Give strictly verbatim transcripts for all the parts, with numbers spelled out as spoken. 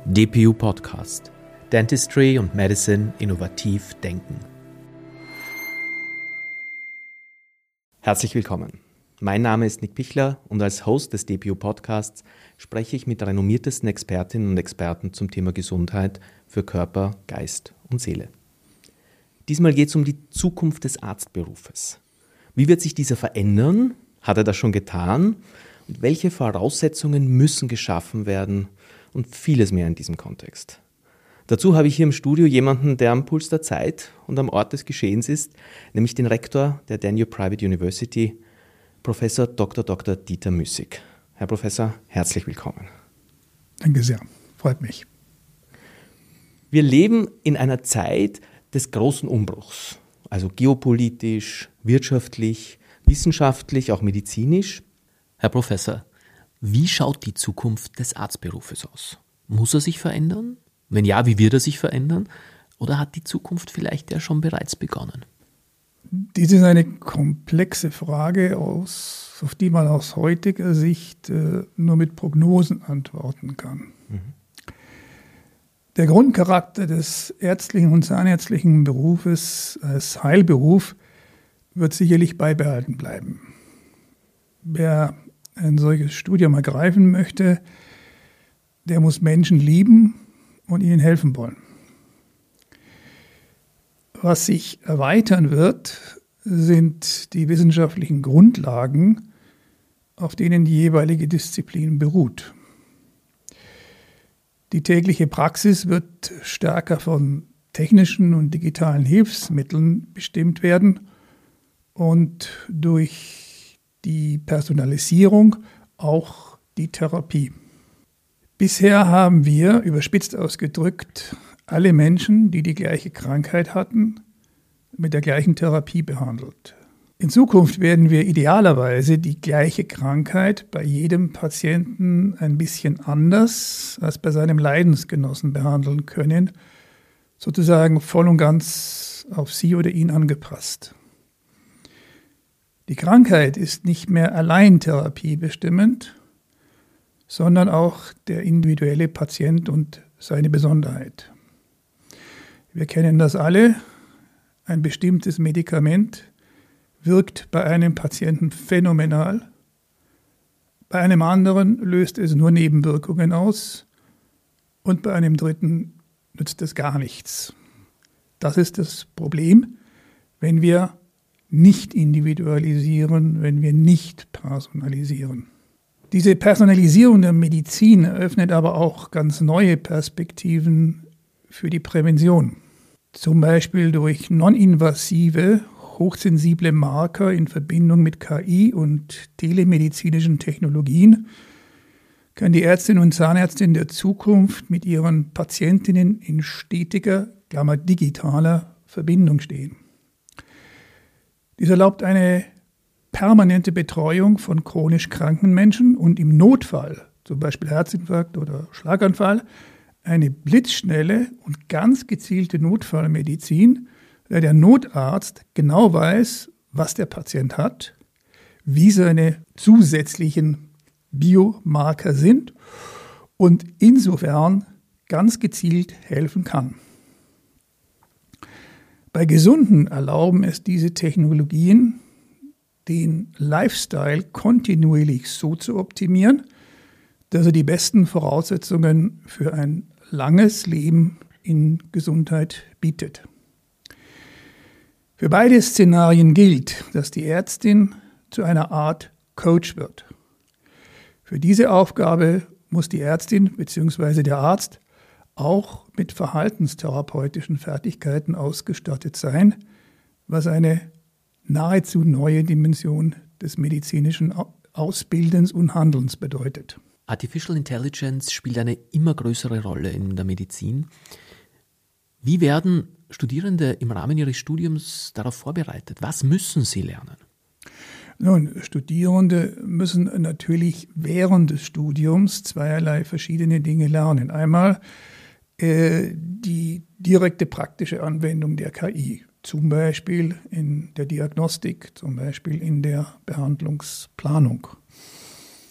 D P U Podcast. Dentistry und Medicine innovativ denken. Herzlich willkommen. Mein Name ist Nick Pichler und als Host des D P U Podcasts spreche ich mit renommiertesten Expertinnen und Experten zum Thema Gesundheit für Körper, Geist und Seele. Diesmal geht es um die Zukunft des Arztberufes. Wie wird sich dieser verändern? Hat er das schon getan? Und welche Voraussetzungen müssen geschaffen werden? Und vieles mehr in diesem Kontext. Dazu habe ich hier im Studio jemanden, der am Puls der Zeit und am Ort des Geschehens ist, nämlich den Rektor der Danube Private University, Professor Doktor Doktor Dieter Müssig. Herr Professor, herzlich willkommen. Danke sehr, freut mich. Wir leben in einer Zeit des großen Umbruchs, also geopolitisch, wirtschaftlich, wissenschaftlich, auch medizinisch. Herr Professor, wie schaut die Zukunft des Arztberufes aus? Muss er sich verändern? Wenn ja, wie wird er sich verändern? Oder hat die Zukunft vielleicht ja schon bereits begonnen? Dies ist eine komplexe Frage, aus, auf die man aus heutiger Sicht äh, nur mit Prognosen antworten kann. Mhm. Der Grundcharakter des ärztlichen und zahnärztlichen Berufes als Heilberuf wird sicherlich beibehalten bleiben. Wer ein solches Studium ergreifen möchte, der muss Menschen lieben und ihnen helfen wollen. Was sich erweitern wird, sind die wissenschaftlichen Grundlagen, auf denen die jeweilige Disziplin beruht. Die tägliche Praxis wird stärker von technischen und digitalen Hilfsmitteln bestimmt werden und durch die Personalisierung, auch die Therapie. Bisher haben wir, überspitzt ausgedrückt, alle Menschen, die die gleiche Krankheit hatten, mit der gleichen Therapie behandelt. In Zukunft werden wir idealerweise die gleiche Krankheit bei jedem Patienten ein bisschen anders als bei seinem Leidensgenossen behandeln können, sozusagen voll und ganz auf sie oder ihn angepasst. Die Krankheit ist nicht mehr allein therapiebestimmend, sondern auch der individuelle Patient und seine Besonderheit. Wir kennen das alle. Ein bestimmtes Medikament wirkt bei einem Patienten phänomenal, bei einem anderen löst es nur Nebenwirkungen aus und bei einem dritten nützt es gar nichts. Das ist das Problem, wenn wir nicht individualisieren, wenn wir nicht personalisieren. Diese Personalisierung der Medizin eröffnet aber auch ganz neue Perspektiven für die Prävention. Zum Beispiel durch non-invasive, hochsensible Marker in Verbindung mit K I und telemedizinischen Technologien können die Ärztinnen und Zahnärzte der Zukunft mit ihren Patientinnen in stetiger, Klammer digitaler Verbindung stehen. Dies erlaubt eine permanente Betreuung von chronisch kranken Menschen und im Notfall, zum Beispiel Herzinfarkt oder Schlaganfall, eine blitzschnelle und ganz gezielte Notfallmedizin, da der Notarzt genau weiß, was der Patient hat, wie seine zusätzlichen Biomarker sind und insofern ganz gezielt helfen kann. Bei Gesunden erlauben es diese Technologien, den Lifestyle kontinuierlich so zu optimieren, dass er die besten Voraussetzungen für ein langes Leben in Gesundheit bietet. Für beide Szenarien gilt, dass die Ärztin zu einer Art Coach wird. Für diese Aufgabe muss die Ärztin bzw. der Arzt auch mit verhaltenstherapeutischen Fertigkeiten ausgestattet sein, was eine nahezu neue Dimension des medizinischen Ausbildens und Handelns bedeutet. Artificial Intelligence spielt eine immer größere Rolle in der Medizin. Wie werden Studierende im Rahmen ihres Studiums darauf vorbereitet? Was müssen sie lernen? Nun, Studierende müssen natürlich während des Studiums zweierlei verschiedene Dinge lernen. Einmal äh, die direkte praktische Anwendung der K I, zum Beispiel in der Diagnostik, zum Beispiel in der Behandlungsplanung.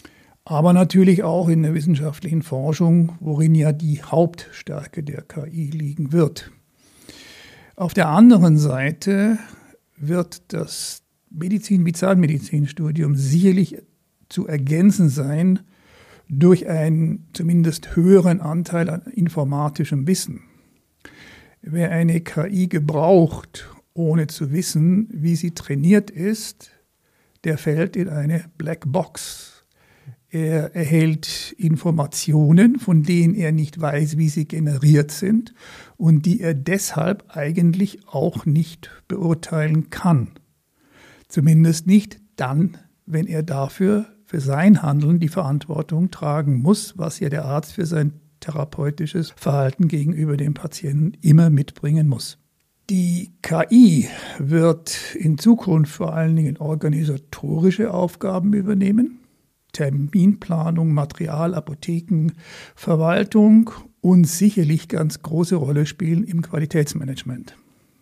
aber natürlich auch in der wissenschaftlichen Forschung, worin ja die Hauptstärke der K I liegen wird. Auf der anderen Seite wird das Medizin-Zahnmedizinstudium sicherlich zu ergänzen sein durch einen zumindest höheren Anteil an informatischem Wissen. Wer eine K I gebraucht, ohne zu wissen, wie sie trainiert ist, der fällt in eine Blackbox. Er erhält Informationen, von denen er nicht weiß, wie sie generiert sind und die er deshalb eigentlich auch nicht beurteilen kann. Zumindest nicht dann, wenn er dafür für sein Handeln die Verantwortung tragen muss, was ja der Arzt für sein therapeutisches Verhalten gegenüber dem Patienten immer mitbringen muss. Die K I wird in Zukunft vor allen Dingen organisatorische Aufgaben übernehmen. Terminplanung, Material, Apotheken, Verwaltung und sicherlich ganz große Rolle spielen im Qualitätsmanagement.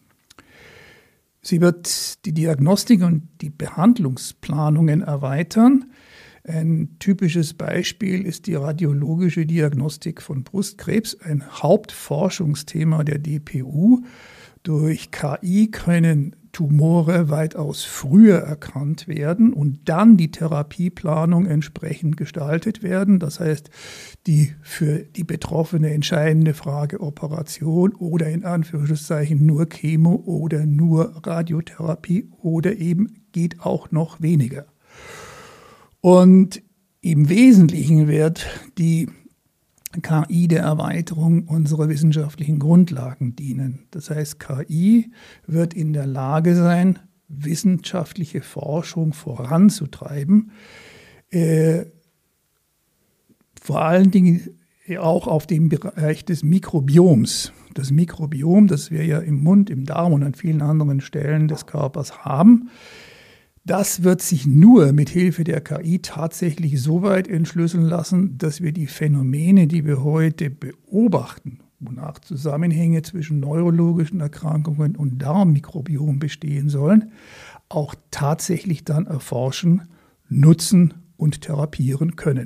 Sie wird die Diagnostik und die Behandlungsplanungen erweitern. Ein typisches Beispiel ist die radiologische Diagnostik von Brustkrebs, ein Hauptforschungsthema der D P U. Durch K I können Tumore weitaus früher erkannt werden und dann die Therapieplanung entsprechend gestaltet werden. Das heißt, die für die Betroffene entscheidende Frage Operation oder in Anführungszeichen nur Chemo oder nur Radiotherapie oder eben geht auch noch weniger. Und im Wesentlichen wird die K I der Erweiterung unserer wissenschaftlichen Grundlagen dienen. Das heißt, K I wird in der Lage sein, wissenschaftliche Forschung voranzutreiben, äh, vor allen Dingen auch auf dem Bereich des Mikrobioms. Das Mikrobiom, das wir ja im Mund, im Darm und an vielen anderen Stellen des Körpers haben, das wird sich nur mit Hilfe der K I tatsächlich so weit entschlüsseln lassen, dass wir die Phänomene, die wir heute beobachten, wonach Zusammenhänge zwischen neurologischen Erkrankungen und Darmmikrobiom bestehen sollen, auch tatsächlich dann erforschen, nutzen und therapieren können.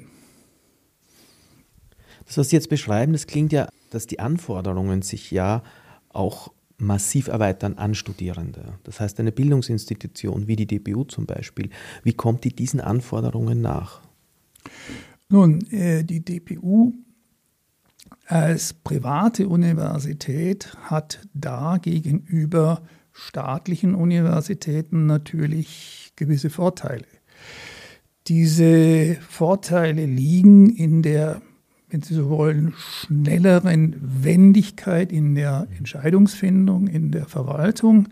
Das, was Sie jetzt beschreiben, das klingt ja, dass die Anforderungen sich ja auch massiv erweitern an Studierende. Das heißt, eine Bildungsinstitution wie die D P U zum Beispiel, wie kommt die diesen Anforderungen nach? Nun, die D P U als private Universität hat da gegenüber staatlichen Universitäten natürlich gewisse Vorteile. Diese Vorteile liegen in der, wenn Sie so wollen, schnelleren Wendigkeit in der Entscheidungsfindung, in der Verwaltung.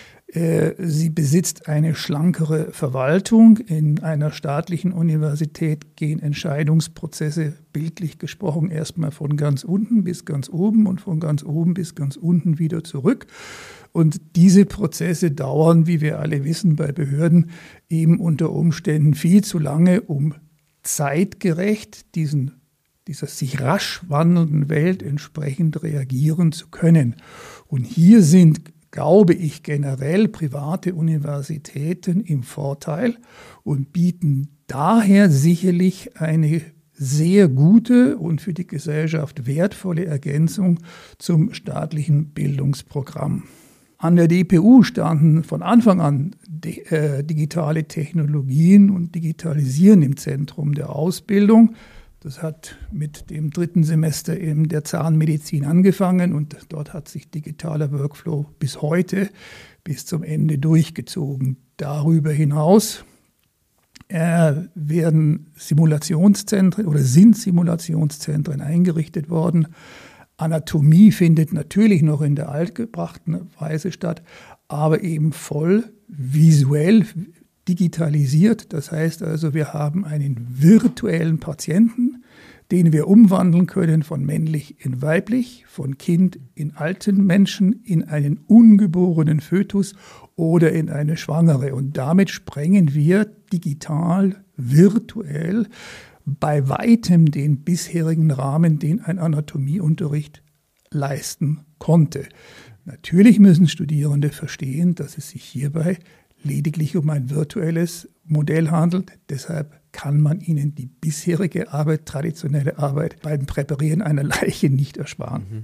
Sie besitzt eine schlankere Verwaltung. In einer staatlichen Universität gehen Entscheidungsprozesse, bildlich gesprochen, erstmal von ganz unten bis ganz oben und von ganz oben bis ganz unten wieder zurück. Und diese Prozesse dauern, wie wir alle wissen, bei Behörden eben unter Umständen viel zu lange, um zeitgerecht diesen dieser sich rasch wandelnden Welt entsprechend reagieren zu können. Und hier sind, glaube ich, generell private Universitäten im Vorteil und bieten daher sicherlich eine sehr gute und für die Gesellschaft wertvolle Ergänzung zum staatlichen Bildungsprogramm. An der D P U standen von Anfang an di- äh, digitale Technologien und Digitalisieren im Zentrum der Ausbildung. Das hat mit dem dritten Semester in der Zahnmedizin angefangen und dort hat sich digitaler Workflow bis heute, bis zum Ende durchgezogen. Darüber hinaus äh, werden Simulationszentren oder sind Simulationszentren eingerichtet worden. Anatomie findet natürlich noch in der altgebrachten Weise statt, aber eben voll visuell digitalisiert. Das heißt also, wir haben einen virtuellen Patienten, den wir umwandeln können von männlich in weiblich, von Kind in alten Menschen, in einen ungeborenen Fötus oder in eine Schwangere. Und damit sprengen wir digital, virtuell bei weitem den bisherigen Rahmen, den ein Anatomieunterricht leisten konnte. Natürlich müssen Studierende verstehen, dass es sich hierbei lediglich um ein virtuelles Modell handelt. Deshalb kann man ihnen die bisherige Arbeit, traditionelle Arbeit beim Präparieren einer Leiche nicht ersparen.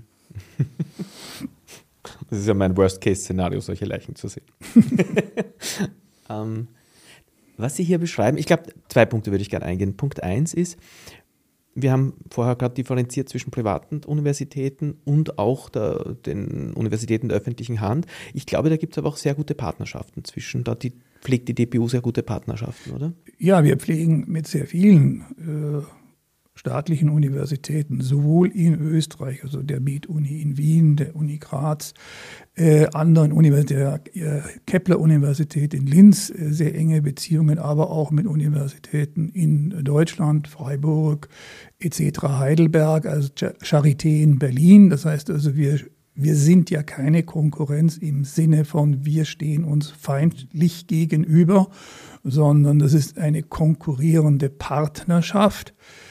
Das ist ja mein Worst-Case-Szenario, solche Leichen zu sehen. ähm, was Sie hier beschreiben, ich glaube, zwei Punkte würde ich gerne eingehen. Punkt eins ist, wir haben vorher gerade differenziert zwischen privaten Universitäten und auch der, den Universitäten der öffentlichen Hand. Ich glaube, da gibt es aber auch sehr gute Partnerschaften zwischen. Da die, pflegt die D P U sehr gute Partnerschaften, oder? Ja, wir pflegen mit sehr vielen äh, staatlichen Universitäten, sowohl in Österreich, also der M I T-Uni in Wien, der Uni Graz, äh, anderen Universitäten, der äh, Kepler-Universität in Linz, äh, sehr enge Beziehungen, aber auch mit Universitäten in Deutschland, Freiburg et cetera, Heidelberg, also Charité in Berlin. Das heißt also, wir, wir sind ja keine Konkurrenz im Sinne von, wir stehen uns feindlich gegenüber, sondern das ist eine konkurrierende Partnerschaft.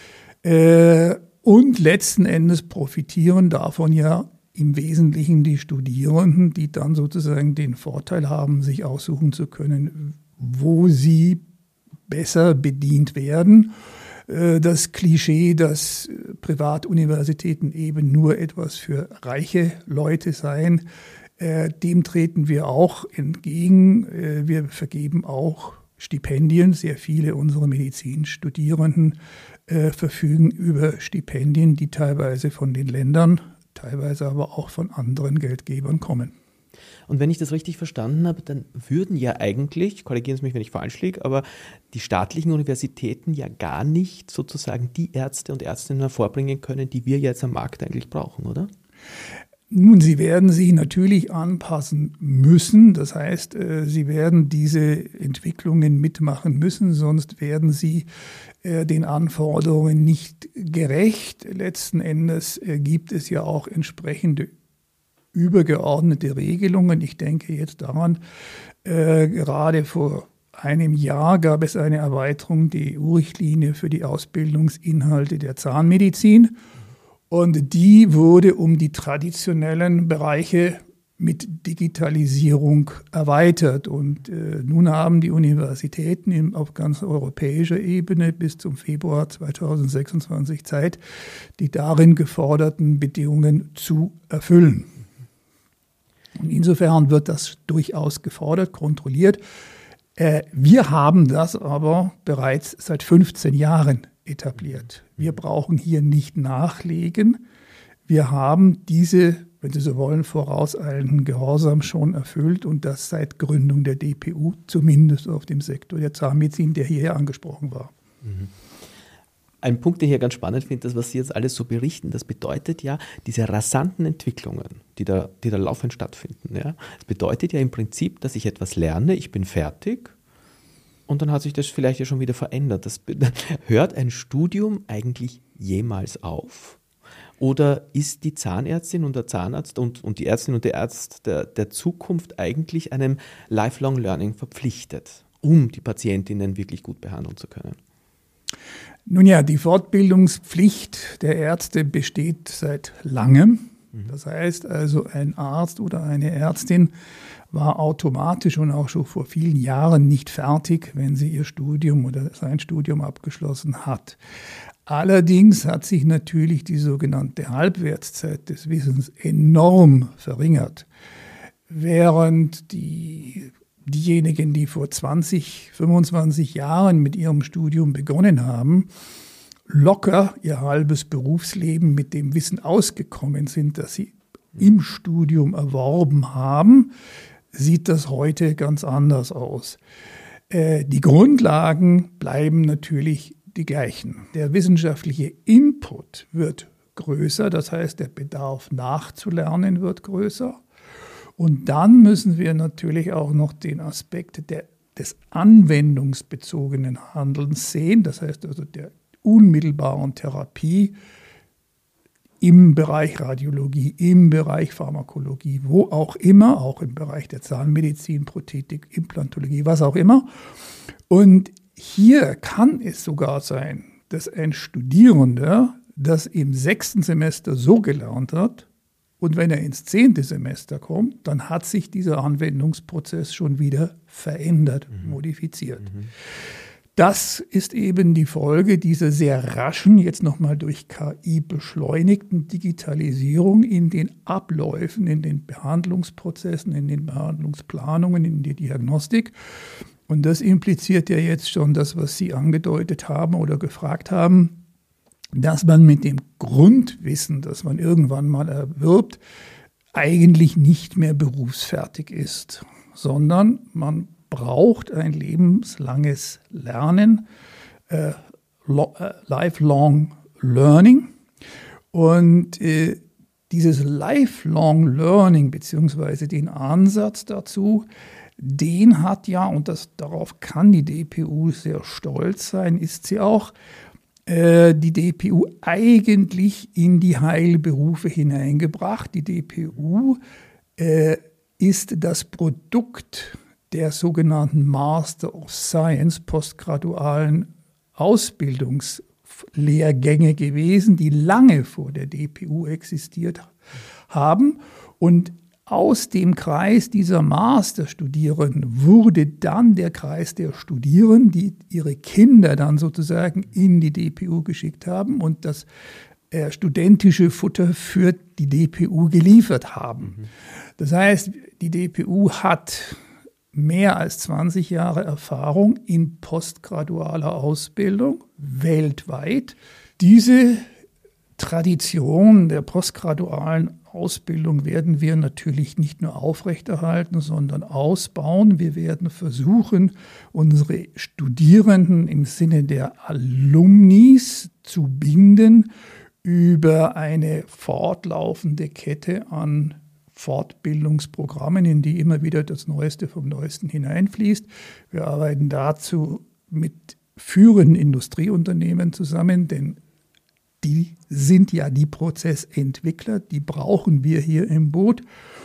Und letzten Endes profitieren davon ja im Wesentlichen die Studierenden, die dann sozusagen den Vorteil haben, sich aussuchen zu können, wo sie besser bedient werden. Das Klischee, dass Privatuniversitäten eben nur etwas für reiche Leute seien, dem treten wir auch entgegen. Wir vergeben auch Stipendien. Sehr viele unserer Medizinstudierenden äh, verfügen über Stipendien, die teilweise von den Ländern, teilweise aber auch von anderen Geldgebern kommen. Und wenn ich das richtig verstanden habe, dann würden ja eigentlich, korrigieren Sie mich, wenn ich falsch liege, aber die staatlichen Universitäten ja gar nicht sozusagen die Ärzte und Ärztinnen hervorbringen können, die wir jetzt am Markt eigentlich brauchen, oder? Nun, sie werden sich natürlich anpassen müssen. Das heißt, sie werden diese Entwicklungen mitmachen müssen, sonst werden sie den Anforderungen nicht gerecht. Letzten Endes gibt es ja auch entsprechende übergeordnete Regelungen. Ich denke jetzt daran, gerade vor einem Jahr gab es eine Erweiterung der E U-Richtlinie für die Ausbildungsinhalte der Zahnmedizin. Und die wurde um die traditionellen Bereiche mit Digitalisierung erweitert. Und äh, nun haben die Universitäten in, auf ganz europäischer Ebene bis zum Februar zweitausendsechsundzwanzig Zeit, die darin geforderten Bedingungen zu erfüllen. Und insofern wird das durchaus gefordert, kontrolliert. Äh, wir haben das aber bereits seit fünfzehn Jahren etabliert. Wir brauchen hier nicht nachlegen. Wir haben diese, wenn Sie so wollen, vorauseilenden Gehorsam schon erfüllt und das seit Gründung der D P U, zumindest auf dem Sektor der Zahnmedizin, der hier angesprochen war. Ein Punkt, den ich hier ganz spannend finde, das, was Sie jetzt alles so berichten, das bedeutet ja, diese rasanten Entwicklungen, die da, die da laufend stattfinden, ja, das bedeutet ja im Prinzip, dass ich etwas lerne, ich bin fertig, und dann hat sich das vielleicht ja schon wieder verändert. Das, hört ein Studium eigentlich jemals auf? Oder ist die Zahnärztin und der Zahnarzt und, und die Ärztin und der Arzt der, der Zukunft eigentlich einem Lifelong Learning verpflichtet, um die Patientinnen wirklich gut behandeln zu können? Nun ja, die Fortbildungspflicht der Ärzte besteht seit langem. Das heißt also, ein Arzt oder eine Ärztin war automatisch und auch schon vor vielen Jahren nicht fertig, wenn sie ihr Studium oder sein Studium abgeschlossen hat. Allerdings hat sich natürlich die sogenannte Halbwertszeit des Wissens enorm verringert. Während die, diejenigen, die vor zwanzig, fünfundzwanzig Jahren mit ihrem Studium begonnen haben, locker ihr halbes Berufsleben mit dem Wissen ausgekommen sind, das sie im Studium erworben haben, sieht das heute ganz anders aus. Äh, die Grundlagen bleiben natürlich die gleichen. Der wissenschaftliche Input wird größer, das heißt, der Bedarf nachzulernen wird größer. Und dann müssen wir natürlich auch noch den Aspekt der, des anwendungsbezogenen Handelns sehen, das heißt also der unmittelbaren Therapie im Bereich Radiologie, im Bereich Pharmakologie, wo auch immer, auch im Bereich der Zahnmedizin, Prothetik, Implantologie, was auch immer. Und hier kann es sogar sein, dass ein Studierender das im sechsten Semester so gelernt hat Und wenn er ins zehnte Semester kommt, dann hat sich dieser Anwendungsprozess schon wieder verändert, mhm. modifiziert. Mhm. Das ist eben die Folge dieser sehr raschen, jetzt nochmal durch K I beschleunigten Digitalisierung in den Abläufen, in den Behandlungsprozessen, in den Behandlungsplanungen, in der Diagnostik. Und das impliziert ja jetzt schon das, was Sie angedeutet haben oder gefragt haben, dass man mit dem Grundwissen, das man irgendwann mal erwirbt, eigentlich nicht mehr berufsfertig ist, sondern man braucht ein lebenslanges Lernen, äh, Lifelong Learning. Und äh, dieses Lifelong Learning beziehungsweise den Ansatz dazu, den hat ja, und das, darauf kann die D P U sehr stolz sein, ist sie auch, äh, die D P U eigentlich in die Heilberufe hineingebracht. Die D P U äh, ist das Produkt der sogenannten Master of Science, postgradualen Ausbildungslehrgänge gewesen, die lange vor der D P U existiert haben. Und aus dem Kreis dieser Masterstudierenden wurde dann der Kreis der Studierenden, die ihre Kinder dann sozusagen in die D P U geschickt haben und das äh, studentische Futter für die D P U geliefert haben. Mhm. Das heißt, die D P U hat mehr als zwanzig Jahre Erfahrung in postgradualer Ausbildung weltweit. Diese Tradition der postgradualen Ausbildung werden wir natürlich nicht nur aufrechterhalten, sondern ausbauen. Wir werden versuchen, unsere Studierenden im Sinne der Alumnis zu binden über eine fortlaufende Kette an Fortbildungsprogrammen, in die immer wieder das Neueste vom Neuesten hineinfließt. Wir arbeiten dazu mit führenden Industrieunternehmen zusammen, denn die sind ja die Prozessentwickler, die brauchen wir hier im Boot.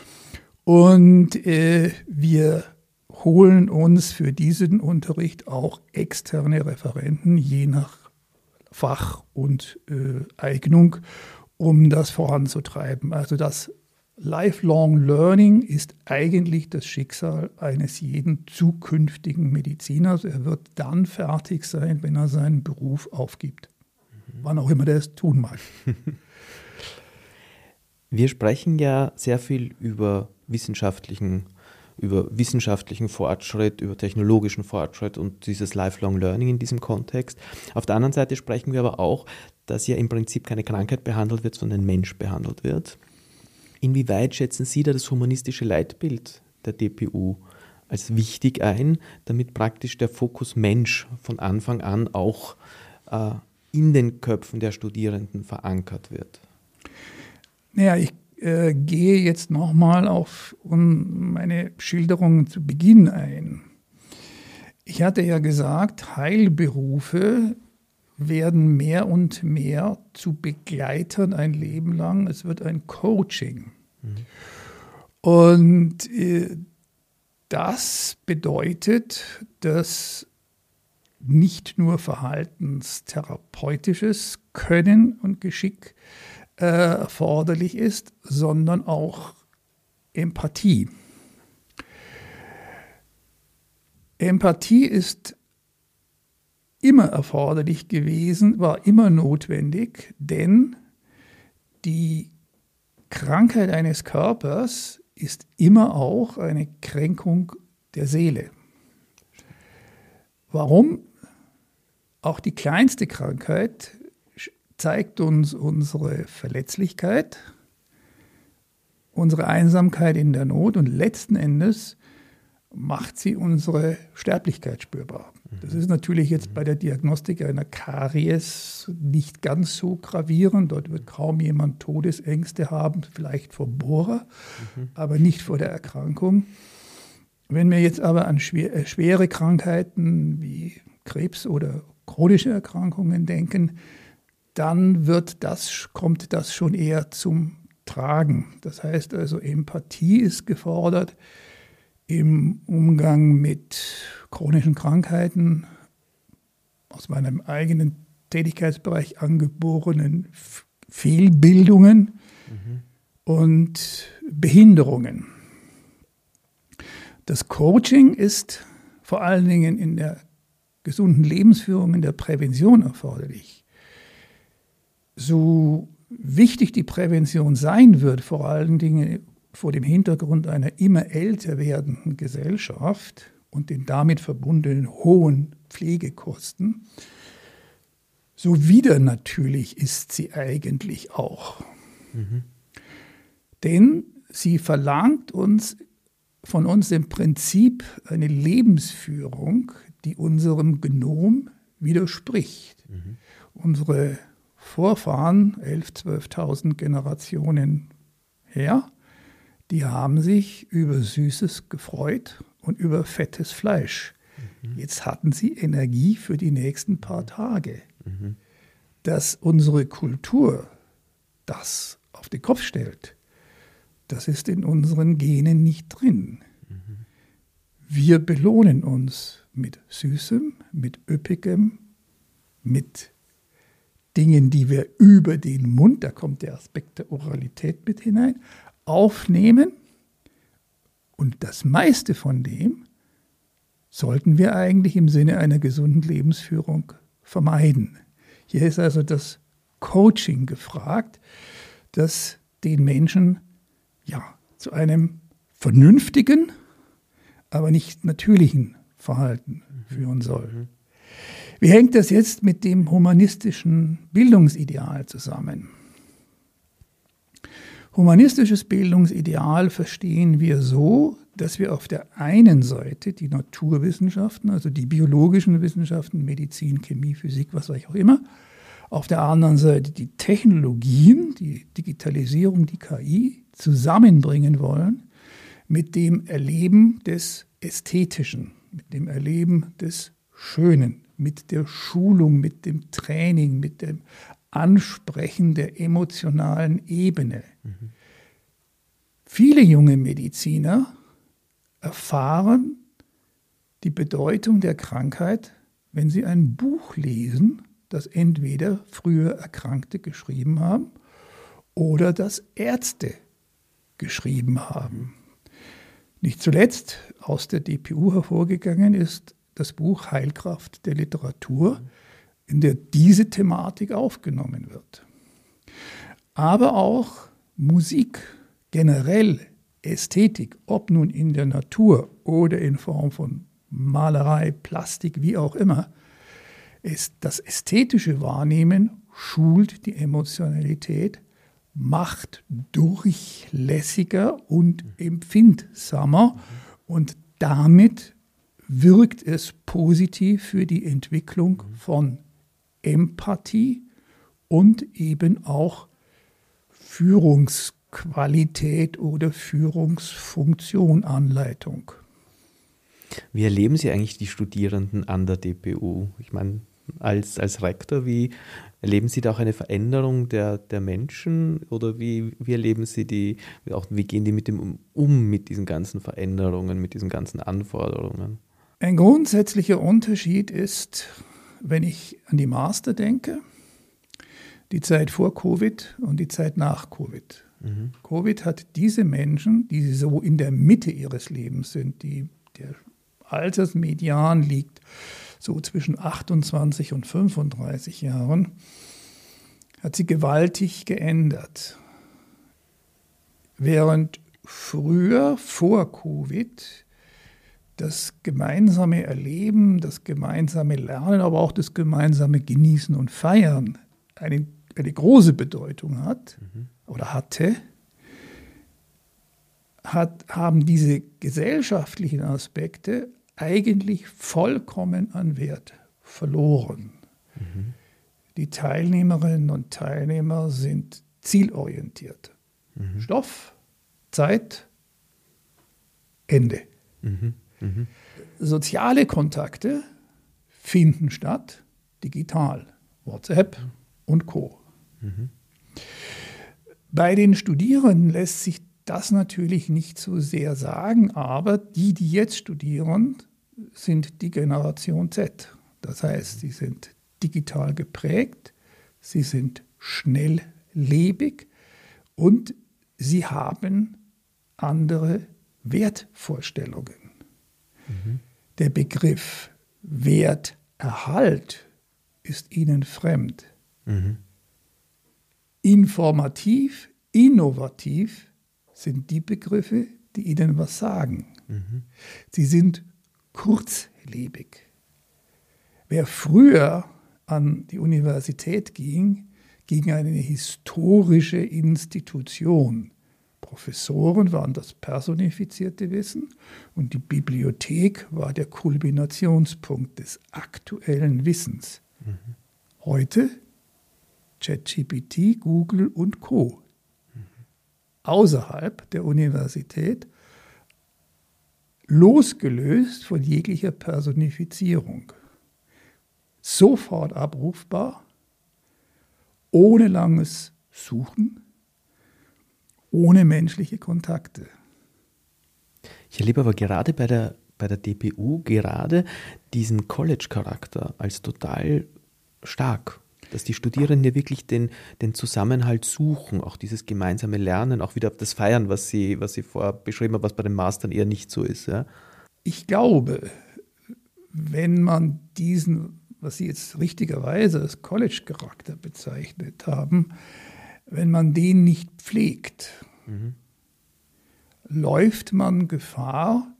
Und äh, wir holen uns für diesen Unterricht auch externe Referenten, je nach Fach und äh, Eignung, um das voranzutreiben. Also das Lifelong Learning ist eigentlich das Schicksal eines jeden zukünftigen Mediziners. Er wird dann fertig sein, wenn er seinen Beruf aufgibt. Wann auch immer der es tun mag. Wir sprechen ja sehr viel über wissenschaftlichen, über wissenschaftlichen Fortschritt, über technologischen Fortschritt und dieses Lifelong Learning in diesem Kontext. Auf der anderen Seite sprechen wir aber auch, dass ja im Prinzip keine Krankheit behandelt wird, sondern ein Mensch behandelt wird. Inwieweit schätzen Sie da das humanistische Leitbild der D P U als wichtig ein, damit praktisch der Fokus Mensch von Anfang an auch äh, in den Köpfen der Studierenden verankert wird? Naja, ich äh, gehe jetzt nochmal auf um meine Schilderungen zu Beginn ein. Ich hatte ja gesagt, Heilberufe werden mehr und mehr zu Begleitern ein Leben lang. Es wird ein Coaching. Mhm. Und äh, das bedeutet, dass nicht nur verhaltenstherapeutisches Können und Geschick äh, erforderlich ist, sondern auch Empathie. Empathie ist immer erforderlich gewesen, war immer notwendig, denn die Krankheit eines Körpers ist immer auch eine Kränkung der Seele. Warum? Auch die kleinste Krankheit zeigt uns unsere Verletzlichkeit, unsere Einsamkeit in der Not und letzten Endes macht sie unsere Sterblichkeit spürbar. Das ist natürlich jetzt bei der Diagnostik einer Karies nicht ganz so gravierend. Dort wird kaum jemand Todesängste haben, vielleicht vor Bohrer, mhm. aber nicht vor der Erkrankung. Wenn wir jetzt aber an schwer, äh, schwere Krankheiten wie Krebs oder chronische Erkrankungen denken, dann wird das, kommt das schon eher zum Tragen. Das heißt also, Empathie ist gefordert im Umgang mit chronischen Krankheiten, aus meinem eigenen Tätigkeitsbereich angeborenen Fehlbildungen. Mhm. und Behinderungen. Das Coaching ist vor allen Dingen in der gesunden Lebensführung, in der Prävention erforderlich. So wichtig die Prävention sein wird, vor allen Dingen vor dem Hintergrund einer immer älter werdenden Gesellschaft und den damit verbundenen hohen Pflegekosten, so widernatürlich ist sie eigentlich auch. Mhm. Denn sie verlangt uns von uns im Prinzip eine Lebensführung, die unserem Genom widerspricht. Mhm. Unsere Vorfahren, elftausend, zwölftausend Generationen her, die haben sich über Süßes gefreut und über fettes Fleisch. Mhm. Jetzt hatten sie Energie für die nächsten paar Tage. Mhm. Dass unsere Kultur das auf den Kopf stellt, das ist in unseren Genen nicht drin. Mhm. Wir belohnen uns mit Süßem, mit Üppigem, mit Dingen, die wir über den Mund, da kommt der Aspekt der Oralität mit hinein, aufnehmen. Und das meiste von dem sollten wir eigentlich im Sinne einer gesunden Lebensführung vermeiden. Hier ist also das Coaching gefragt, das den Menschen ja, zu einem vernünftigen, aber nicht natürlichen Verhalten führen soll. Wie hängt das jetzt mit dem humanistischen Bildungsideal zusammen? Humanistisches Bildungsideal verstehen wir so, dass wir auf der einen Seite die Naturwissenschaften, also die biologischen Wissenschaften, Medizin, Chemie, Physik, was auch immer, auf der anderen Seite die Technologien, die Digitalisierung, die K I zusammenbringen wollen mit dem Erleben des Ästhetischen, mit dem Erleben des Schönen, mit der Schulung, mit dem Training, mit dem Ansprechen der emotionalen Ebene. Mhm. Viele junge Mediziner erfahren die Bedeutung der Krankheit, wenn sie ein Buch lesen, das entweder früher Erkrankte geschrieben haben oder das Ärzte geschrieben haben. Nicht zuletzt aus der D P U hervorgegangen ist das Buch Heilkraft der Literatur, in der diese Thematik aufgenommen wird. Aber auch Musik, generell Ästhetik, ob nun in der Natur oder in Form von Malerei, Plastik, wie auch immer, ist das ästhetische Wahrnehmen schult die Emotionalität, macht durchlässiger und empfindsamer und damit wirkt es positiv für die Entwicklung von Empathie und eben auch Führungsqualität oder Führungsfunktion, Anleitung. Wie erleben Sie eigentlich die Studierenden an der D P U? Ich meine, als, als Rektor, wie erleben Sie da auch eine Veränderung der, der Menschen oder wie, wie erleben Sie die, auch, wie gehen die mit dem um, um, mit diesen ganzen Veränderungen, mit diesen ganzen Anforderungen? Ein grundsätzlicher Unterschied ist, wenn ich an die Master denke, die Zeit vor Covid und die Zeit nach Covid. Mhm. Covid hat diese Menschen, die so in der Mitte ihres Lebens sind, die der Altersmedian liegt so zwischen achtundzwanzig und fünfunddreißig Jahren, hat sie gewaltig geändert. Während früher, vor Covid, das gemeinsame Erleben, das gemeinsame Lernen, aber auch das gemeinsame Genießen und Feiern eine, eine große Bedeutung hat mhm. oder hatte, hat, haben diese gesellschaftlichen Aspekte eigentlich vollkommen an Wert verloren. Mhm. Die Teilnehmerinnen und Teilnehmer sind zielorientiert. Mhm. Stoff, Zeit, Ende. Mhm. Mhm. Soziale Kontakte finden statt, digital, WhatsApp mhm. und Co. Mhm. Bei den Studierenden lässt sich das natürlich nicht so sehr sagen, aber die, die jetzt studieren, sind die Generation Z. Das heißt, sie sind digital geprägt, sie sind schnelllebig und sie haben andere Wertvorstellungen. Mhm. Der Begriff Werterhalt ist ihnen fremd. Mhm. Informativ, innovativ sind die Begriffe, die ihnen was sagen. Mhm. Sie sind kurzlebig. Wer früher an die Universität ging, ging eine historische Institution. Professoren waren das personifizierte Wissen und die Bibliothek war der Kulminationspunkt des aktuellen Wissens. Mhm. Heute ChatGPT, Google und Co. Mhm. Außerhalb der Universität, losgelöst von jeglicher Personifizierung. Sofort abrufbar, ohne langes Suchen, ohne menschliche Kontakte. Ich erlebe aber gerade bei der, bei der D P U gerade diesen College-Charakter als total stark, dass die Studierenden wirklich den, den Zusammenhalt suchen, auch dieses gemeinsame Lernen, auch wieder auf das Feiern, was Sie, was Sie vorher beschrieben haben, was bei den Mastern eher nicht so ist. Ja? Ich glaube, wenn man diesen, was Sie jetzt richtigerweise als College-Charakter bezeichnet haben, wenn man den nicht pflegt, mhm. läuft man Gefahr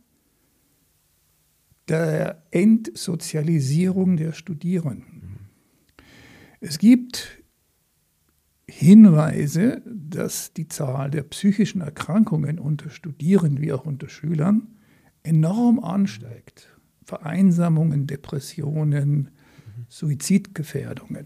der Entsozialisierung der Studierenden. Mhm. Es gibt Hinweise, dass die Zahl der psychischen Erkrankungen unter Studierenden wie auch unter Schülern enorm ansteigt. Vereinsamungen, Depressionen, mhm. Suizidgefährdungen.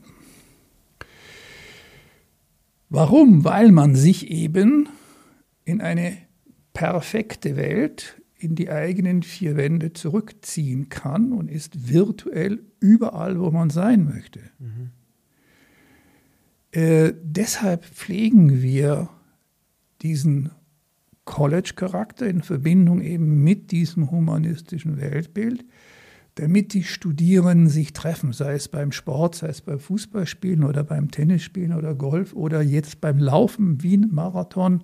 Warum? Weil man sich eben in eine perfekte Welt, in die eigenen vier Wände zurückziehen kann und ist virtuell überall, wo man sein möchte. Mhm. Äh, deshalb pflegen wir diesen College-Charakter in Verbindung eben mit diesem humanistischen Weltbild, damit die Studierenden sich treffen, sei es beim Sport, sei es beim Fußballspielen oder beim Tennisspielen oder Golf oder jetzt beim Laufen, Wien-Marathon,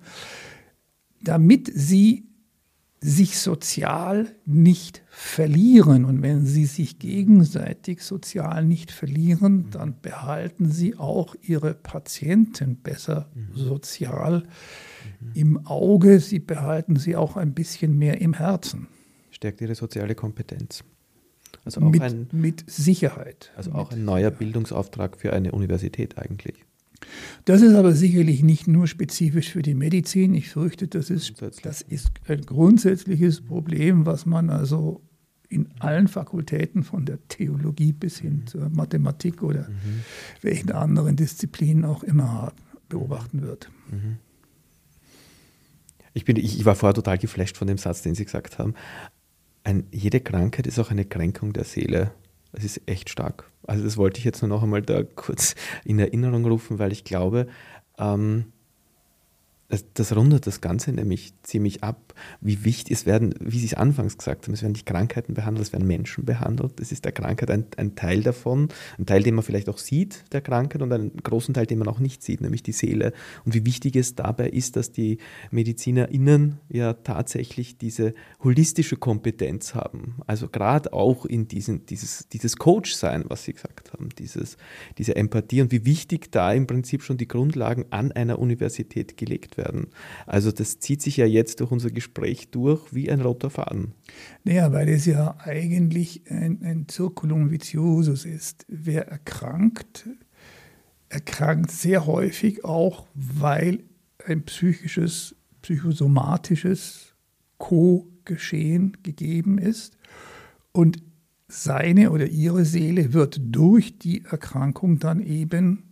damit sie sich sozial nicht verlieren. Und wenn sie sich gegenseitig sozial nicht verlieren, dann behalten sie auch ihre Patienten besser mhm. sozial mhm. im Auge. Sie behalten sie auch ein bisschen mehr im Herzen. Stärkt ihre soziale Kompetenz. Also auch mit, ein, mit Sicherheit. Also auch ein neuer Bildungsauftrag für eine Universität eigentlich. Das ist aber sicherlich nicht nur spezifisch für die Medizin. Ich fürchte, das ist, das ist ein grundsätzliches Problem, was man also in allen Fakultäten von der Theologie bis hin mhm. zur Mathematik oder mhm. welchen anderen Disziplinen auch immer beobachten wird. Mhm. Ich, bin, ich, ich war vorher total geflasht von dem Satz, den Sie gesagt haben. Ein, jede Krankheit ist auch eine Kränkung der Seele. Das ist echt stark. Also das wollte ich jetzt nur noch einmal da kurz in Erinnerung rufen, weil ich glaube, ähm, das, das rundet das Ganze nämlich ziemlich ab, wie wichtig es werden, wie Sie es anfangs gesagt haben, es werden nicht Krankheiten behandelt, es werden Menschen behandelt. Das ist der Krankheit ein, ein Teil davon, ein Teil, den man vielleicht auch sieht, der Krankheit, und einen großen Teil, den man auch nicht sieht, nämlich die Seele. Und wie wichtig es dabei ist, dass die MedizinerInnen ja tatsächlich diese holistische Kompetenz haben. Also gerade auch in diesen, dieses, dieses Coach-Sein, was Sie gesagt haben, dieses, diese Empathie, und wie wichtig da im Prinzip schon die Grundlagen an einer Universität gelegt werden. werden. Also das zieht sich ja jetzt durch unser Gespräch durch wie ein roter Faden. Naja, weil es ja eigentlich ein, ein Circulum viciosus ist. Wer erkrankt, erkrankt sehr häufig auch, weil ein psychisches, psychosomatisches Co-Geschehen gegeben ist und seine oder ihre Seele wird durch die Erkrankung dann eben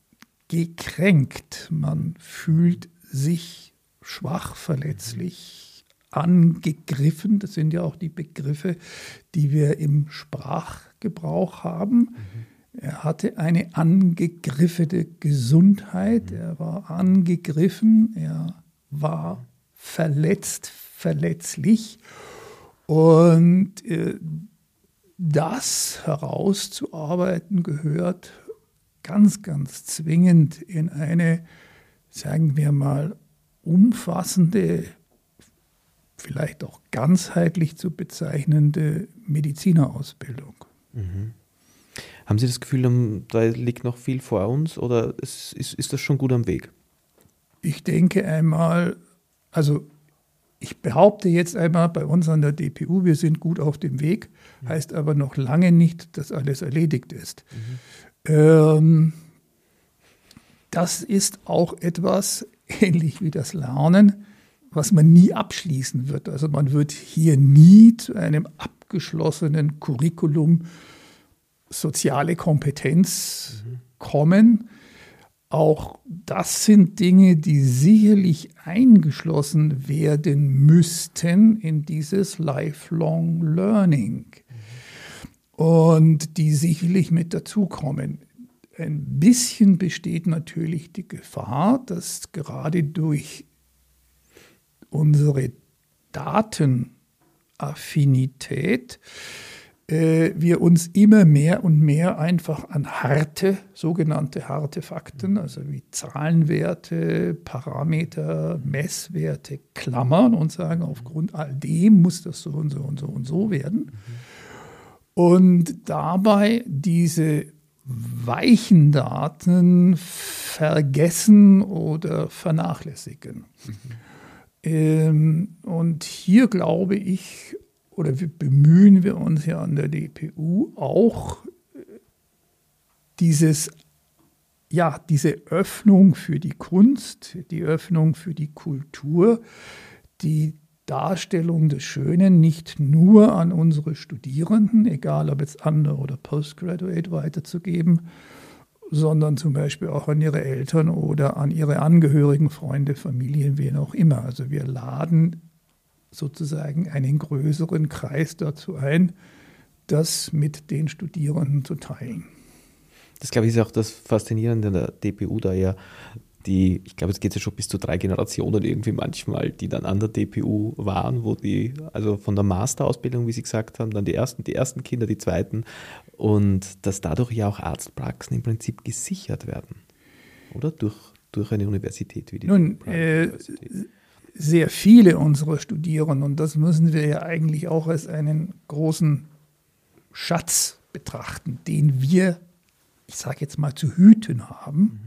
gekränkt. Man fühlt sich schwach, verletzlich, angegriffen. Das sind ja auch die Begriffe, die wir im Sprachgebrauch haben. Mhm. Er hatte eine angegriffene Gesundheit, mhm. er war angegriffen, er war verletzt, verletzlich. Und äh, das herauszuarbeiten gehört ganz, ganz zwingend in eine, sagen wir mal, umfassende, vielleicht auch ganzheitlich zu bezeichnende Medizinerausbildung. Mhm. Haben Sie das Gefühl, da liegt noch viel vor uns oder ist, ist, ist das schon gut am Weg? Ich denke einmal, also ich behaupte jetzt einmal bei uns an der D P U, wir sind gut auf dem Weg, mhm. heißt aber noch lange nicht, dass alles erledigt ist. Mhm. Ähm, das ist auch etwas, ähnlich wie das Lernen, was man nie abschließen wird. Also man wird hier nie zu einem abgeschlossenen Curriculum soziale Kompetenz mhm. kommen. Auch das sind Dinge, die sicherlich eingeschlossen werden müssten in dieses Lifelong Learning mhm. und die sicherlich mit dazukommen. Ein bisschen besteht natürlich die Gefahr, dass gerade durch unsere Datenaffinität äh, wir uns immer mehr und mehr einfach an harte, sogenannte harte Fakten, also wie Zahlenwerte, Parameter, Messwerte klammern und sagen, aufgrund all dem muss das so und so und so und so werden. Und dabei diese weichen Daten vergessen oder vernachlässigen. Mhm. Ähm, und hier glaube ich, oder wir bemühen wir uns ja an der D P U auch dieses, ja, diese Öffnung für die Kunst, die Öffnung für die Kultur, die Darstellung des Schönen nicht nur an unsere Studierenden, egal ob jetzt Under- oder Postgraduate, weiterzugeben, sondern zum Beispiel auch an ihre Eltern oder an ihre Angehörigen, Freunde, Familien, wen auch immer. Also wir laden sozusagen einen größeren Kreis dazu ein, das mit den Studierenden zu teilen. Das, glaube ich, ist auch das Faszinierende an der D P U, da ja die, ich glaube, es geht ja schon bis zu drei Generationen irgendwie manchmal, die dann an der D P U waren, wo die, also von der Masterausbildung, wie Sie gesagt haben, dann die ersten, die ersten Kinder, die zweiten, und dass dadurch ja auch Arztpraxen im Prinzip gesichert werden, oder? Durch, durch eine Universität wie die Nun, äh, sehr viele unserer Studierenden, und das müssen wir ja eigentlich auch als einen großen Schatz betrachten, den wir, ich sage jetzt mal, zu hüten haben, mhm.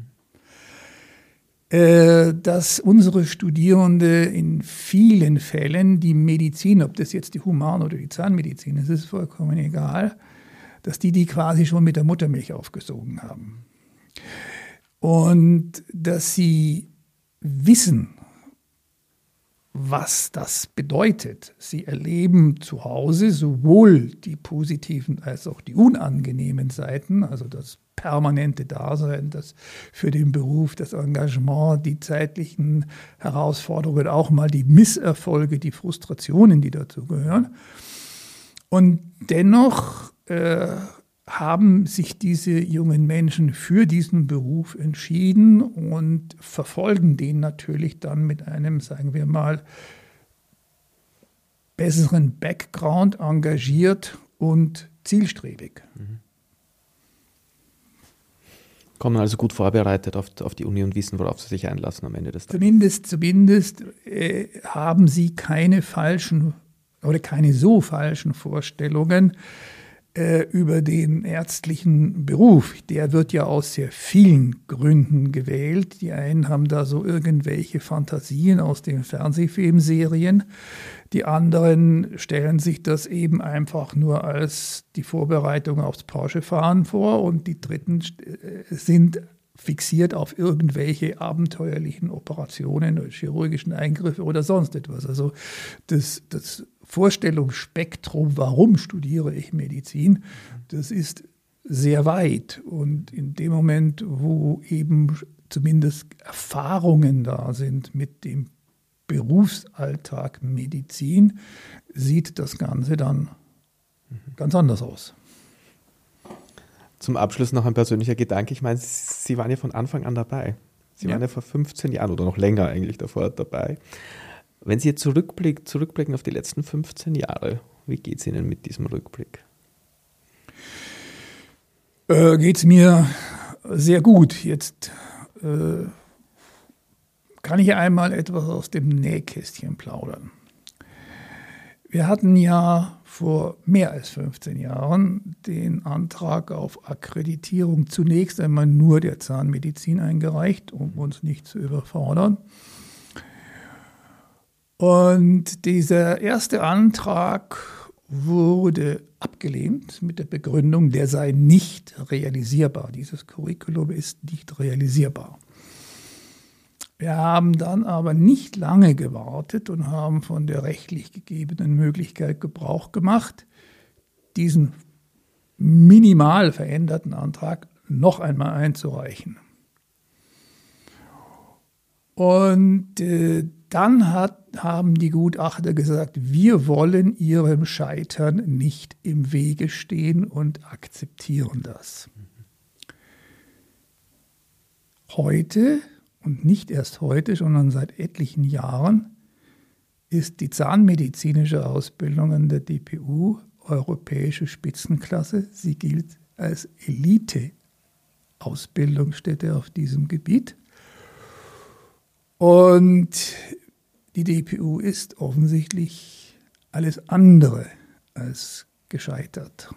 dass unsere Studierende in vielen Fällen die Medizin, ob das jetzt die Human- oder die Zahnmedizin ist, ist vollkommen egal, dass die die quasi schon mit der Muttermilch aufgesogen haben. Und dass sie wissen, was das bedeutet. Sie erleben zu Hause sowohl die positiven als auch die unangenehmen Seiten, also das permanente Dasein, das für den Beruf, das Engagement, die zeitlichen Herausforderungen, auch mal die Misserfolge, die Frustrationen, die dazu gehören. Und dennoch äh, haben sich diese jungen Menschen für diesen Beruf entschieden und verfolgen den natürlich dann mit einem, sagen wir mal, besseren Background, engagiert und zielstrebig. Mhm. Kommen also gut vorbereitet auf, auf die Uni und wissen, worauf sie sich einlassen am Ende des Tages. Zumindest, zumindest äh, haben sie keine falschen oder keine so falschen Vorstellungen äh, über den ärztlichen Beruf. Der wird ja aus sehr vielen Gründen gewählt. Die einen haben da so irgendwelche Fantasien aus den Fernsehfilmserien. Die anderen stellen sich das eben einfach nur als die Vorbereitung aufs Porsche-Fahren vor und die Dritten sind fixiert auf irgendwelche abenteuerlichen Operationen oder chirurgischen Eingriffe oder sonst etwas. Also das, das Vorstellungsspektrum, warum studiere ich Medizin, das ist sehr weit. Und in dem Moment, wo eben zumindest Erfahrungen da sind mit dem Berufsalltag Medizin, sieht das Ganze dann ganz anders aus. Zum Abschluss noch ein persönlicher Gedanke. Ich meine, Sie waren ja von Anfang an dabei. Sie ja. waren ja vor fünfzehn Jahren oder noch länger eigentlich davor dabei. Wenn Sie jetzt zurückblicken, zurückblicken auf die letzten fünfzehn Jahre, wie geht es Ihnen mit diesem Rückblick? Äh, geht es mir sehr gut. Jetzt äh, kann ich einmal etwas aus dem Nähkästchen plaudern. Wir hatten ja vor mehr als fünfzehn Jahren den Antrag auf Akkreditierung zunächst einmal nur der Zahnmedizin eingereicht, um uns nicht zu überfordern. Und dieser erste Antrag wurde abgelehnt mit der Begründung, der sei nicht realisierbar. Dieses Curriculum ist nicht realisierbar. Wir haben dann aber nicht lange gewartet und haben von der rechtlich gegebenen Möglichkeit Gebrauch gemacht, diesen minimal veränderten Antrag noch einmal einzureichen. Und äh, dann hat, haben die Gutachter gesagt, wir wollen ihrem Scheitern nicht im Wege stehen und akzeptieren das. Heute, und nicht erst heute, sondern seit etlichen Jahren, ist die zahnmedizinische Ausbildung an der D P U europäische Spitzenklasse. Sie gilt als Elite-Ausbildungsstätte auf diesem Gebiet. Und die D P U ist offensichtlich alles andere als gescheitert.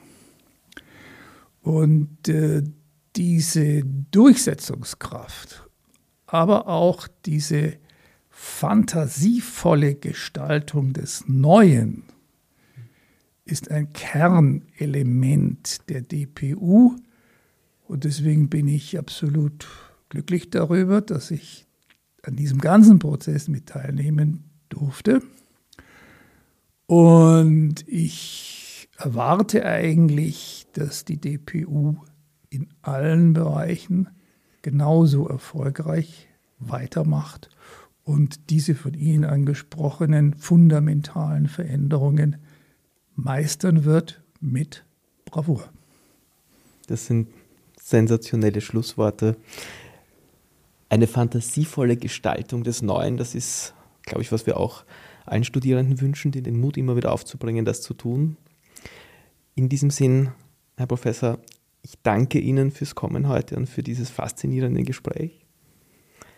Und äh, diese Durchsetzungskraft, aber auch diese fantasievolle Gestaltung des Neuen ist ein Kernelement der D P U. Und deswegen bin ich absolut glücklich darüber, dass ich an diesem ganzen Prozess mit teilnehmen durfte. Und ich erwarte eigentlich, dass die D P U in allen Bereichen genauso erfolgreich weitermacht und diese von Ihnen angesprochenen fundamentalen Veränderungen meistern wird mit Bravour. Das sind sensationelle Schlussworte. Eine fantasievolle Gestaltung des Neuen, das ist, glaube ich, was wir auch allen Studierenden wünschen, die den Mut immer wieder aufzubringen, das zu tun. In diesem Sinn, Herr Professor, ich danke Ihnen fürs Kommen heute und für dieses faszinierende Gespräch.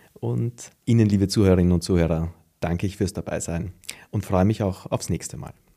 Und Ihnen, liebe Zuhörerinnen und Zuhörer, danke ich fürs Dabeisein und freue mich auch aufs nächste Mal.